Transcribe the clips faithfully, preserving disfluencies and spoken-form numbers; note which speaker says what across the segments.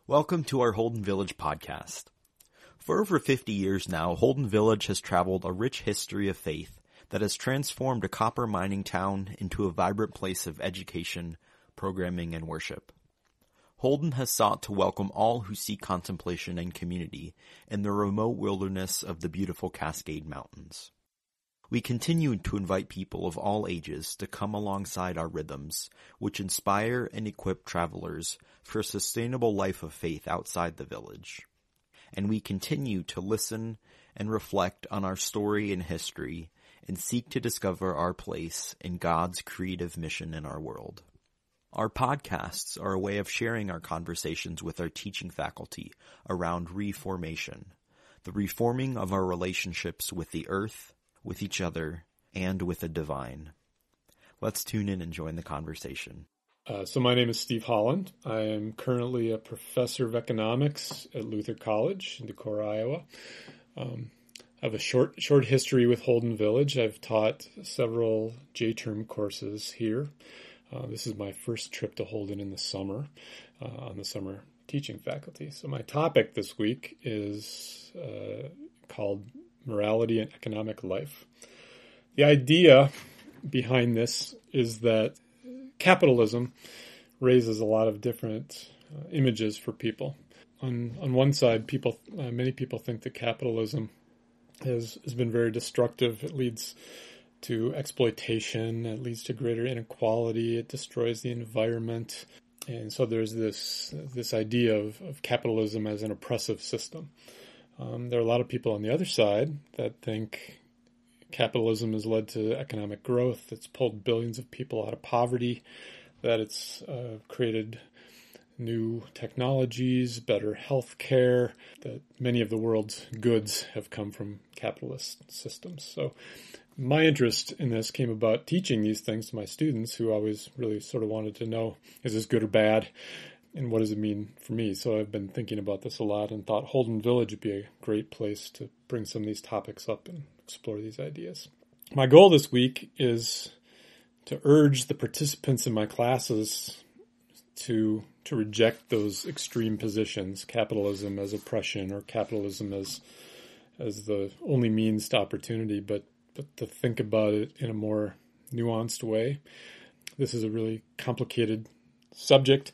Speaker 1: Welcome to our Holden Village podcast. For over fifty years now, Holden Village has traveled a rich history of faith that has transformed a copper mining town into a vibrant place of education, programming, and worship. Holden has sought to welcome all who seek contemplation and community in the remote wilderness of the beautiful Cascade Mountains. We continue to invite people of all ages to come alongside our rhythms, which inspire and equip travelers for a sustainable life of faith outside the village. And we continue to listen and reflect on our story and history and seek to discover our place in God's creative mission in our world. Our podcasts are a way of sharing our conversations with our teaching faculty around reformation, the reforming of our relationships with the earth, with each other, and with the divine. Let's tune in and join the conversation.
Speaker 2: Uh, so my name is Steve Holland. I am currently a professor of economics at Luther College in Decorah, Iowa. Um, I have a short short history with Holden Village. I've taught several J-term courses here. Uh, this is my first trip to Holden in the summer, uh, on the summer teaching faculty. So my topic this week is uh, called Morality and Economic Life. The idea behind this is that capitalism raises a lot of different uh, images for people. On on one side, people uh, many people think that capitalism has, has been very destructive. It leads to exploitation. It leads to greater inequality. It destroys the environment. And so there's this this idea of, of capitalism as an oppressive system. Um, there are a lot of people on the other side that think capitalism has led to economic growth. It's pulled billions of people out of poverty, that it's uh, created new technologies, better health care, that many of the world's goods have come from capitalist systems. So my interest in this came about teaching these things to my students who always really sort of wanted to know, is this good or bad? And what does it mean for me? So I've been thinking about this a lot and thought Holden Village would be a great place to bring some of these topics up and explore these ideas. My goal this week is to urge the participants in my classes to to reject those extreme positions, capitalism as oppression or capitalism as as the only means to opportunity, but, but to think about it in a more nuanced way. This is a really complicated subject.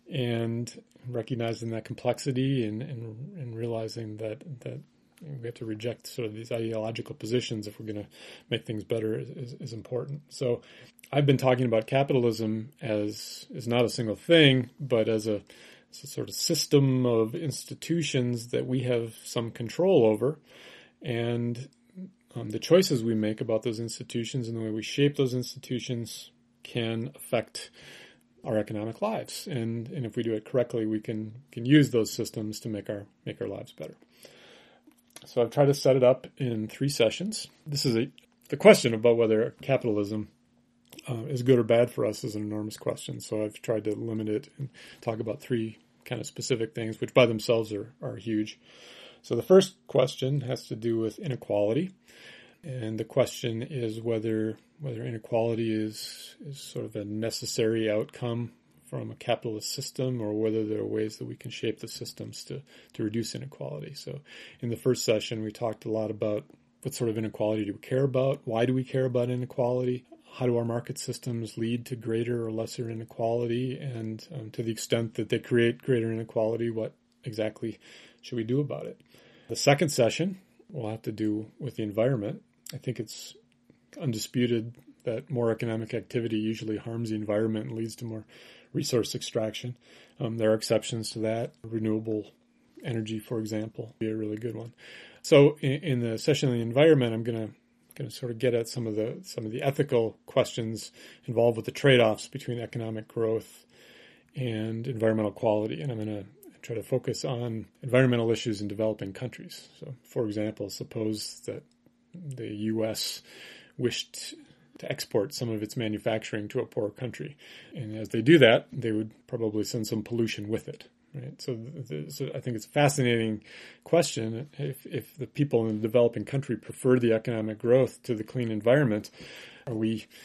Speaker 2: And recognizing that complexity and, and, and realizing that, that we have to reject sort of these ideological positions if we're going to make things better is, is, is important. So I've been talking about capitalism as, as not a single thing, but as a, as a sort of system of institutions that we have some control over. And um, the choices we make about those institutions and the way we shape those institutions can affect our economic lives. And, and if we do it correctly, we can, can use those systems to make our make our lives better. So I've tried to set it up in three sessions. This is a the question about whether capitalism uh, is good or bad for us is an enormous question. So I've tried to limit it and talk about three kind of specific things, which by themselves are, are huge. So the first question has to do with inequality. And the question is whether whether inequality is, is sort of a necessary outcome from a capitalist system or whether there are ways that we can shape the systems to, to reduce inequality. So in the first session, we talked a lot about what sort of inequality do we care about? Why do we care about inequality? How do our market systems lead to greater or lesser inequality? And um, to the extent that they create greater inequality, what exactly should we do about it? The second session will have to do with the environment. I think it's undisputed that more economic activity usually harms the environment and leads to more resource extraction. Um, there are exceptions to that. Renewable energy, for example, would be a really good one. So in, in the session on the environment, I'm going to going to sort of get at some of the some of the ethical questions involved with the trade-offs between economic growth and environmental quality. And I'm going to try to focus on environmental issues in developing countries. So, for example, suppose that the U S wished to export some of its manufacturing to a poor country. And as they do that, they would probably send some pollution with it. Right? So, the, so I think it's a fascinating question. If, if the people in the developing country prefer the economic growth to the clean environment, are we, who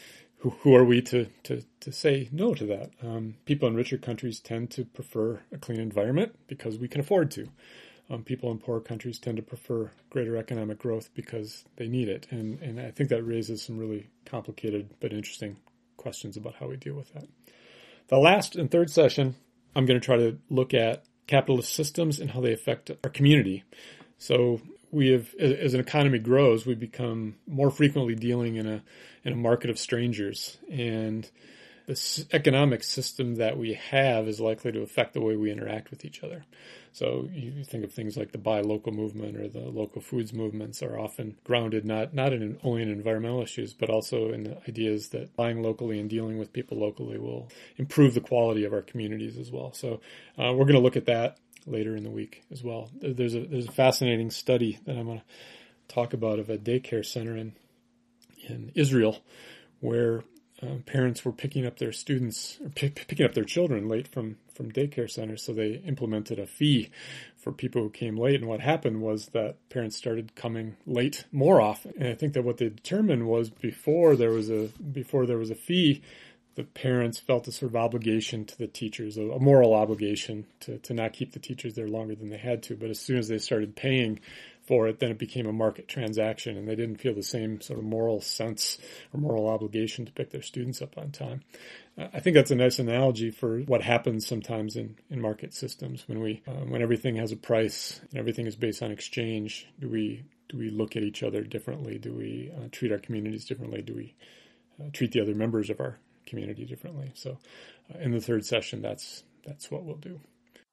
Speaker 2: who, who are we to, to, to say no to that? Um, people in richer countries tend to prefer a clean environment because we can afford to. Um, people in poorer countries tend to prefer greater economic growth because they need it. And, and I think that raises some really complicated but interesting questions about how we deal with that. The last and third session, I'm going to try to look at capitalist systems and how they affect our community. So we have, as an economy grows, we become more frequently dealing in a in a market of strangers, and the economic system that we have is likely to affect the way we interact with each other. So you think of things like the buy local movement or the local foods movements are often grounded not not in only in environmental issues, but also in the ideas that buying locally and dealing with people locally will improve the quality of our communities as well. So uh, we're going to look at that later in the week as well. There's a there's a fascinating study that I'm going to talk about of a daycare center in in Israel where Um, parents were picking up their students, or pick, picking up their children late from, from daycare centers, so they implemented a fee for people who came late. And what happened was that parents started coming late more often. And I think that what they determined was before there was a before there was a fee, the parents felt a sort of obligation to the teachers, a, a moral obligation to, to not keep the teachers there longer than they had to. But as soon as they started paying for it, then it became a market transaction, and they didn't feel the same sort of moral sense or moral obligation to pick their students up on time. Uh, I think that's a nice analogy for what happens sometimes in, in market systems when we uh, when everything has a price and everything is based on exchange. Do we do we look at each other differently? Do we uh, treat our communities differently? Do we uh, treat the other members of our community differently? So, uh, in the third session, that's that's what we'll do.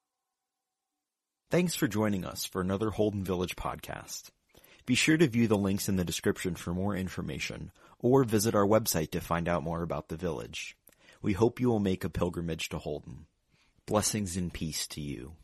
Speaker 1: Thanks for joining us for another Holden Village podcast. Be sure to view the links in the description for more information, or visit our website to find out more about the village. We hope you will make a pilgrimage to Holden. Blessings and peace to you.